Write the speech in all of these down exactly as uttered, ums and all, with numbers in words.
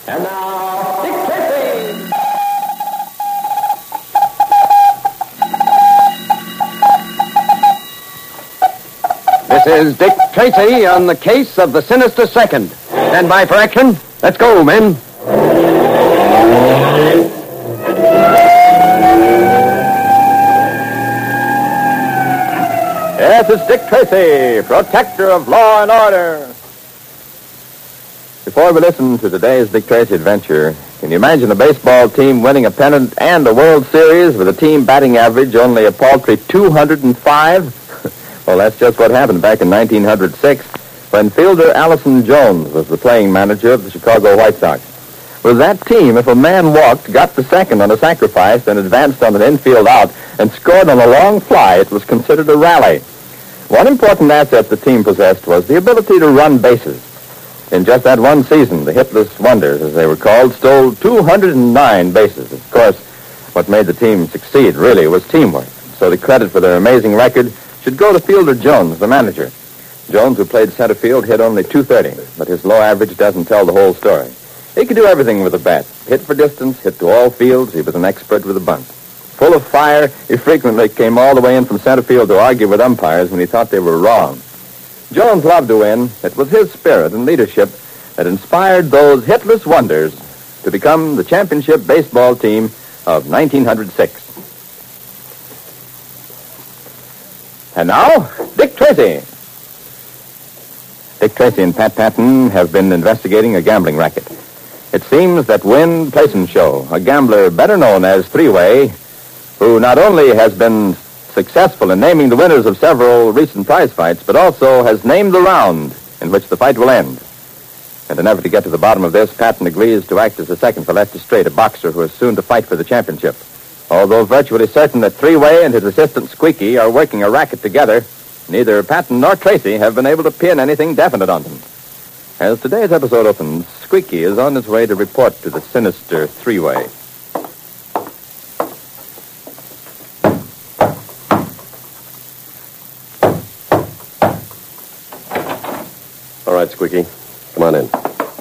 And now, Dick Tracy! This is Dick Tracy on the case of the Sinister Second. Stand by for action. Let's go, men. Yes, it's Dick Tracy, protector of law and order. Before we listen to today's Dick Tracy adventure, can you imagine a baseball team winning a pennant and a World Series with a team batting average only a paltry two hundred five? Well, that's just what happened back in nineteen oh six when fielder Allison Jones was the playing manager of the Chicago White Sox. With that team, if a man walked, got the second on a sacrifice, then advanced on an infield out, and scored on a long fly, it was considered a rally. One important asset the team possessed was the ability to run bases. In just that one season, the Hitless Wonders, as they were called, stole two hundred nine bases. Of course, what made the team succeed, really, was teamwork. So the credit for their amazing record should go to Fielder Jones, the manager. Jones, who played center field, hit only two thirty, but his low average doesn't tell the whole story. He could do everything with a bat. Hit for distance, hit to all fields. He was an expert with a bunt. Full of fire, he frequently came all the way in from center field to argue with umpires when he thought they were wrong. Jones loved to win. It was his spirit and leadership that inspired those Hitless Wonders to become the championship baseball team of nineteen oh six. And now, Dick Tracy. Dick Tracy and Pat Patton have been investigating a gambling racket. It seems that Win Plaisenshow, a gambler better known as Three-Way, who not only has been successful in naming the winners of several recent prize fights, but also has named the round in which the fight will end. In an effort to get to the bottom of this, Patton agrees to act as a second for Lester Straight, a boxer who is soon to fight for the championship. Although virtually certain that Three-Way and his assistant Squeaky are working a racket together, neither Patton nor Tracy have been able to pin anything definite on them. As today's episode opens, Squeaky is on his way to report to the sinister Three-Way. All right, Squeaky. Come on in.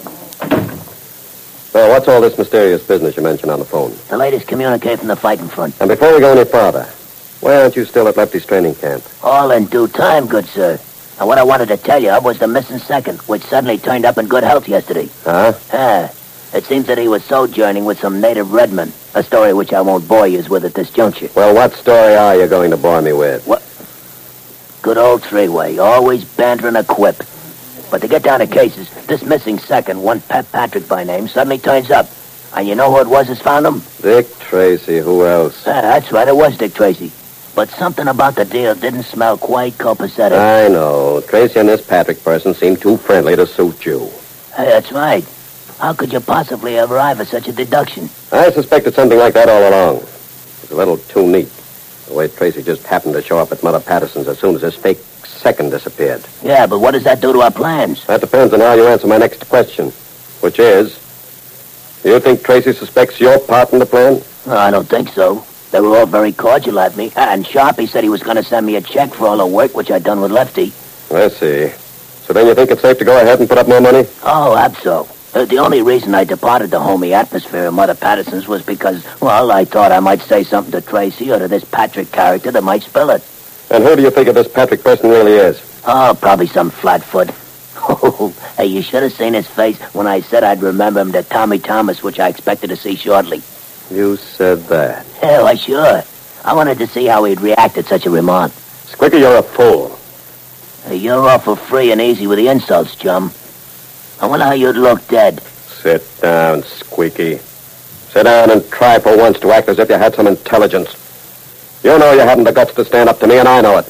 Now, what's all this mysterious business you mentioned on the phone? The latest communique from the fighting front. And before we go any farther, why aren't you still at Lefty's training camp? All in due time, good sir. And what I wanted to tell you was the missing second, which suddenly turned up in good health yesterday. Huh? Ah, it seems that he was sojourning with some native redmen, a story which I won't bore you with at this juncture. Well, what story are you going to bore me with? What? Good old Three-Way, always bantering a quip. But to get down to cases, this missing second, one Pat Patrick by name, suddenly turns up. And you know who it was that's found him? Dick Tracy. Who else? Ah, that's right, it was Dick Tracy. But something about the deal didn't smell quite copacetic. I know. Tracy and this Patrick person seem too friendly to suit you. Hey, that's right. How could you possibly arrive at such a deduction? I suspected something like that all along. It was a little too neat. The way Tracy just happened to show up at Mother Patterson's as soon as his fake second disappeared. Yeah, but what does that do to our plans? That depends on how you answer my next question, which is, do you think Tracy suspects your part in the plan? Oh, I don't think so. They were all very cordial at me. And Sharpie said he was going to send me a check for all the work which I'd done with Lefty. I see. So then you think it's safe to go ahead and put up more money? Oh, abso. Uh, the only reason I departed the homey atmosphere of Mother Patterson's was because, well, I thought I might say something to Tracy or to this Patrick character that might spill it. And who do you think this Patrick person really is? Oh, probably some flatfoot. Oh, hey, you should have seen his face when I said I'd remember him to Tommy Thomas, which I expected to see shortly. You said that. Hell, why, sure. I wanted to see how he'd react at such a remark. Squeaky, you're a fool. Hey, you're awful free and easy with the insults, chum. I wonder how you'd look dead. Sit down, Squeaky. Sit down and try for once to act as if you had some intelligence. You know you haven't the guts to stand up to me, and I know it.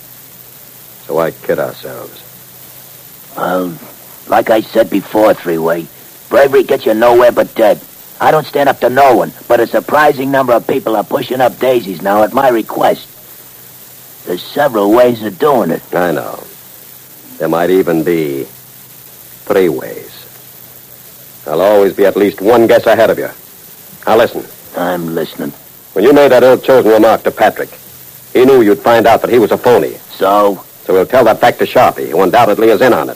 So why kid ourselves? Well, like I said before, Three-Way, bravery gets you nowhere but dead. I don't stand up to no one, but a surprising number of people are pushing up daisies now at my request. There's several ways of doing it. I know. There might even be three ways. I'll always be at least one guess ahead of you. Now listen. I'm listening. When you made that ill-chosen remark to Patrick, he knew you'd find out that he was a phony. So? So he'll tell that fact to Sharpie, who undoubtedly is in on it.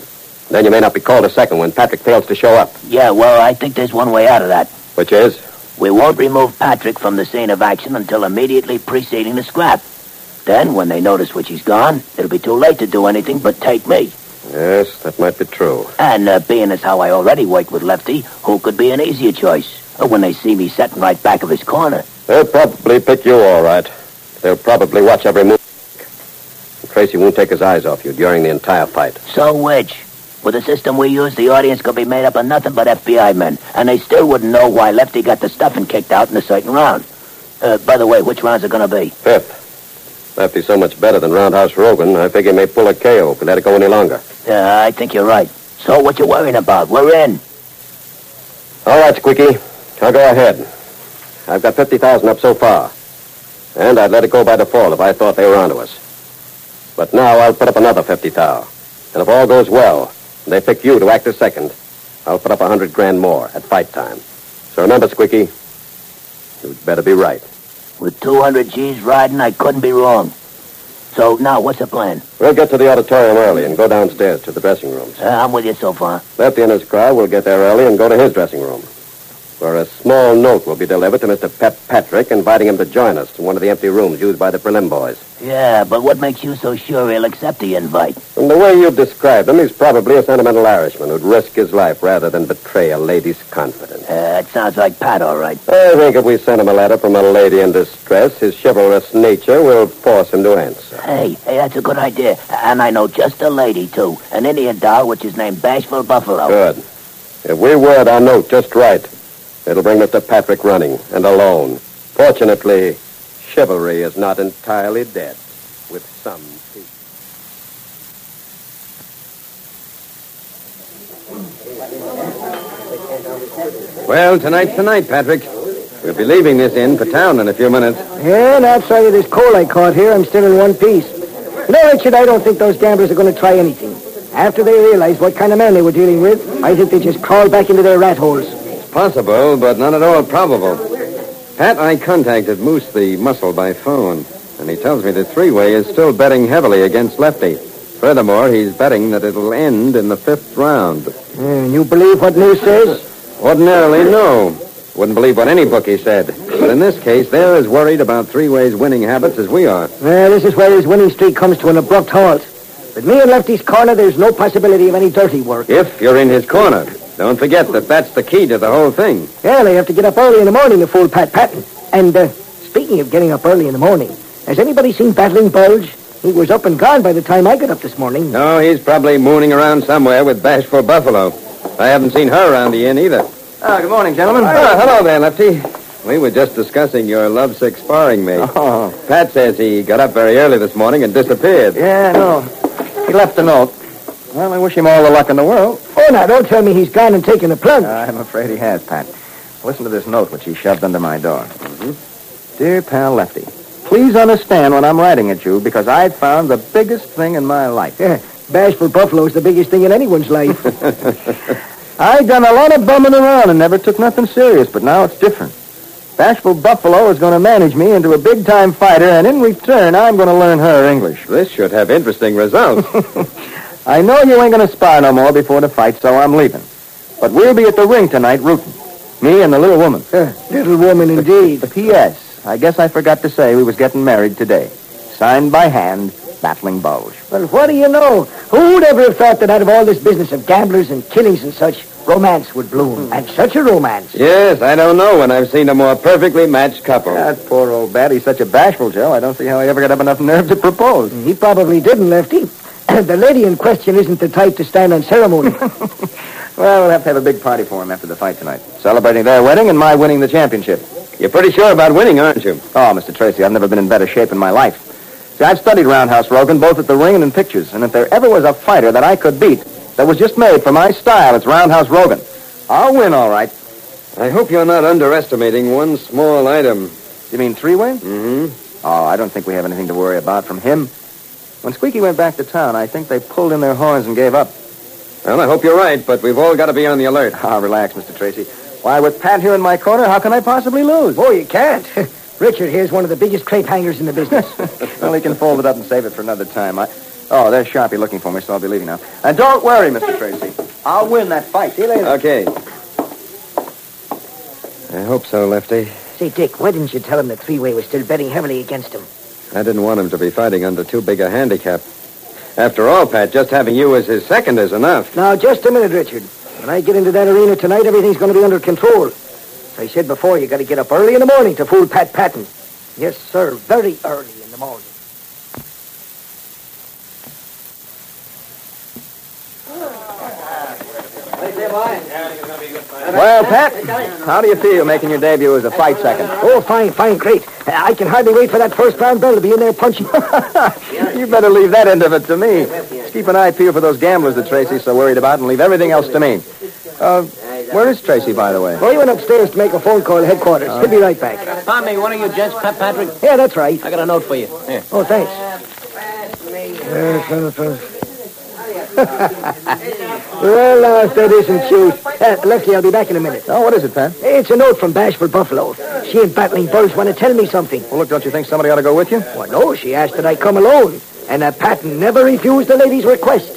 Then you may not be called a second when Patrick fails to show up. Yeah, well, I think there's one way out of that. Which is? We won't remove Patrick from the scene of action until immediately preceding the scrap. Then, when they notice which he's gone, it'll be too late to do anything but take me. Yes, that might be true. And uh, being as how I already worked with Lefty, who could be an easier choice? Uh, when they see me sitting right back of his corner. They'll probably pick you all right. They'll probably watch every move. And Tracy won't take his eyes off you during the entire fight. So which? With the system we use, the audience could be made up of nothing but F B I men, and they still wouldn't know why Lefty got the stuffing kicked out in a certain round. Uh, by the way, which rounds are going to be? Fifth. Lefty's so much better than Roundhouse Rogan, I figure he may pull a K O if we let it go any longer. Yeah, I think you're right. So what you worrying about? We're in. All right, Squeaky. I'll go ahead. I've got fifty thousand up so far. And I'd let it go by default if I thought they were onto us. But now I'll put up another fifty thousand. And if all goes well, and they pick you to act as second, I'll put up a hundred grand more at fight time. So remember, Squeaky, you'd better be right. With two hundred G's riding, I couldn't be wrong. So now, what's the plan? We'll get to the auditorium early and go downstairs to the dressing rooms. Uh, I'm with you so far. Lefty and his crowd will get there early and go to his dressing room, where a small note will be delivered to Mister Pep Patrick inviting him to join us in one of the empty rooms used by the prelim boys. Yeah, but what makes you so sure he'll accept the invite? From the way you've described him, he's probably a sentimental Irishman who'd risk his life rather than betray a lady's confidence. Uh, it sounds like Pat, all right. I think if we send him a letter from a lady in distress, his chivalrous nature will force him to answer. Hey, hey, that's a good idea. And I know just a lady, too. An Indian doll, which is named Bashful Buffalo. Good. If we word our note just right, it'll bring Mister Patrick running, and alone. Fortunately, chivalry is not entirely dead with some people. Well, tonight's the night, Patrick. We'll be leaving this inn for town in a few minutes. Yeah, and outside of this coal I caught here, I'm still in one piece. You know, Richard, I don't think those gamblers are going to try anything. After they realized what kind of man they were dealing with, I think they just crawled back into their rat holes. Possible, but not at all probable. Pat, I contacted Moose the Muscle by phone, and he tells me that Three-Way is still betting heavily against Lefty. Furthermore, he's betting that it'll end in the fifth round. And you believe what Moose says? Ordinarily, no. Wouldn't believe what any bookie said. But in this case, they're as worried about Three-Way's winning habits as we are. Well, this is where his winning streak comes to an abrupt halt. With me in Lefty's corner, there's no possibility of any dirty work. If you're in his corner. Don't forget that that's the key to the whole thing. Yeah, they have to get up early in the morning to fool Pat Patton. And, uh, speaking of getting up early in the morning, has anybody seen Battling Bulge? He was up and gone by the time I got up this morning. No, he's probably mooning around somewhere with Bashful Buffalo. I haven't seen her around the inn either. Oh, good morning, gentlemen. Oh, hello there, Lefty. We were just discussing your lovesick sparring mate. Oh. Pat says he got up very early this morning and disappeared. Yeah, no. He left a note. Well, I wish him all the luck in the world. Oh, now, don't tell me he's gone and taken a plunge. I'm afraid he has, Pat. Listen to this note which he shoved under my door. Mm-hmm. Dear pal Lefty, please understand when I'm writing at you because I found the biggest thing in my life. Yeah, Bashful Buffalo's the biggest thing in anyone's life. I done a lot of bumming around and never took nothing serious, but now it's different. Bashful Buffalo is going to manage me into a big-time fighter, and in return, I'm going to learn her English. This should have interesting results. I know you ain't going to spar no more before the fight, so I'm leaving. But we'll be at the ring tonight rooting. Me and the little woman. Uh, little woman, indeed. P S I guess I forgot to say we was getting married today. Signed by hand, Battling Bulge. Well, what do you know? Who'd ever have thought that out of all this business of gamblers and killings and such, romance would bloom? And such a romance. Yes, I don't know when I've seen a more perfectly matched couple. That poor old bat, he's such a bashful, Joe. I don't see how he ever got up enough nerve to propose. He probably didn't, Lefty. The lady in question isn't the type to stand on ceremony. Well, we'll have to have a big party for him after the fight tonight. Celebrating their wedding and my winning the championship. You're pretty sure about winning, aren't you? Oh, Mister Tracy, I've never been in better shape in my life. See, I've studied Roundhouse Rogan both at the ring and in pictures, and if there ever was a fighter that I could beat that was just made for my style, it's Roundhouse Rogan. I'll win, all right. I hope you're not underestimating one small item. You mean Three-Way? Mm-hmm. Oh, I don't think we have anything to worry about from him. When Squeaky went back to town, I think they pulled in their horns and gave up. Well, I hope you're right, but we've all got to be on the alert. Ah, relax, Mister Tracy. Why, with Pat here in my corner, how can I possibly lose? Oh, you can't. Richard here's one of the biggest crepe hangers in the business. Well, he can fold it up and save it for another time. I... Oh, there's Sharpie looking for me, so I'll be leaving now. And don't worry, Mister Tracy. I'll win that fight. See you later. Okay. I hope so, Lefty. Say, Dick, why didn't you tell him the three-way was still betting heavily against him? I didn't want him to be fighting under too big a handicap. After all, Pat, just having you as his second is enough. Now, just a minute, Richard. When I get into that arena tonight, everything's going to be under control. As I said before, you got to get up early in the morning to fool Pat Patton. Yes, sir, very early in the morning. Well, Pat, how do you feel making your debut as a fight second? Oh, fine, fine, great. I can hardly wait for that first round bell to be in there punching. You better leave that end of it to me. Just keep an eye peeled for those gamblers that Tracy's so worried about and leave everything else to me. Uh, where is Tracy, by the way? Oh, he went upstairs to make a phone call to headquarters. He'll be right back. Pardon me, one of you gents, Pat Patrick? Yeah, that's right. I got a note for you. Here. Oh, thanks. Well, now, if that isn't cute. Uh, Lefty, I'll be back in a minute. Oh, what is it, Pat? It's a note from Bashful Buffalo. She and Battling Bulls want to tell me something. Well, look, don't you think somebody ought to go with you? Well, no, she asked that I come alone. And uh, Patton never refused the lady's request.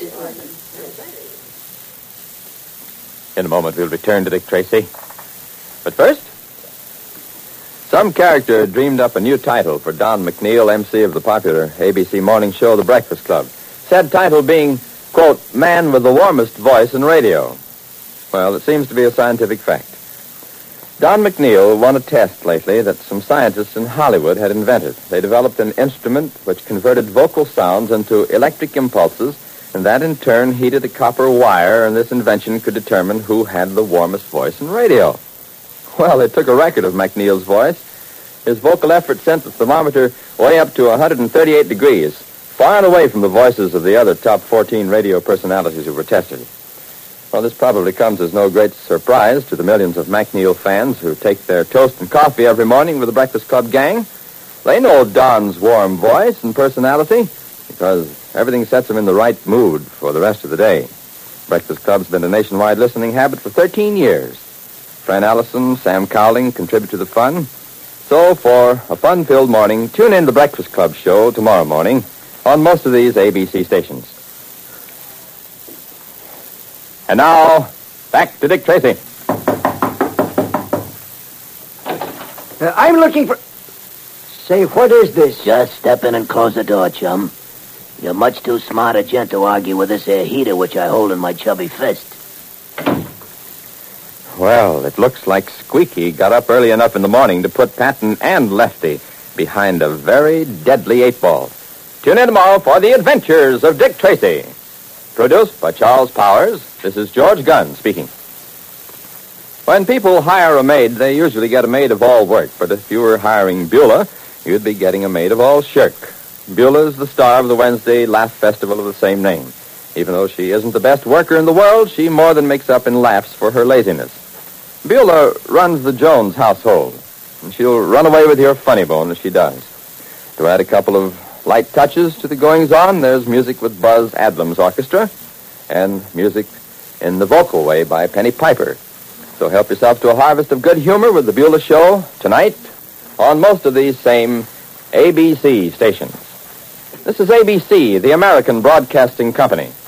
In a moment, we'll return to Dick Tracy. But first, some character dreamed up a new title for Don McNeil, M C of the popular A B C morning show, The Breakfast Club. Said title being, quote, man with the warmest voice in radio. Well, it seems to be a scientific fact. Don McNeil won a test lately that some scientists in Hollywood had invented. They developed an instrument which converted vocal sounds into electric impulses, and that in turn heated a copper wire, and this invention could determine who had the warmest voice in radio. Well, they took a record of McNeil's voice. His vocal effort sent the thermometer way up to one hundred thirty-eight degrees, far and away from the voices of the other top fourteen radio personalities who were tested. Well, this probably comes as no great surprise to the millions of McNeil fans who take their toast and coffee every morning with the Breakfast Club gang. They know Don's warm voice and personality because everything sets him in the right mood for the rest of the day. Breakfast Club's been a nationwide listening habit for thirteen years. Fran Allison, Sam Cowling contribute to the fun. So, for a fun-filled morning, tune in to the Breakfast Club show tomorrow morning on most of these A B C stations. And now, back to Dick Tracy. Uh, I'm looking for... Say, what is this? Just step in and close the door, chum. You're much too smart a gent to argue with this here heater which I hold in my chubby fist. Well, it looks like Squeaky got up early enough in the morning to put Patton and Lefty behind a very deadly eight ball. Tune in tomorrow for the adventures of Dick Tracy. Produced by Charles Powers, this is George Gunn speaking. When people hire a maid, they usually get a maid of all work. But if you were hiring Beulah, you'd be getting a maid of all shirk. Beulah's the star of the Wednesday Laugh Festival of the same name. Even though she isn't the best worker in the world, she more than makes up in laughs for her laziness. Beulah runs the Jones household, and she'll run away with your funny bone as she does. To add a couple of light touches to the goings-on, there's music with Buzz Adlam's orchestra and music in the vocal way by Penny Piper. So help yourself to a harvest of good humor with the Beulah Show tonight on most of these same A B C stations. This is A B C, the American Broadcasting Company.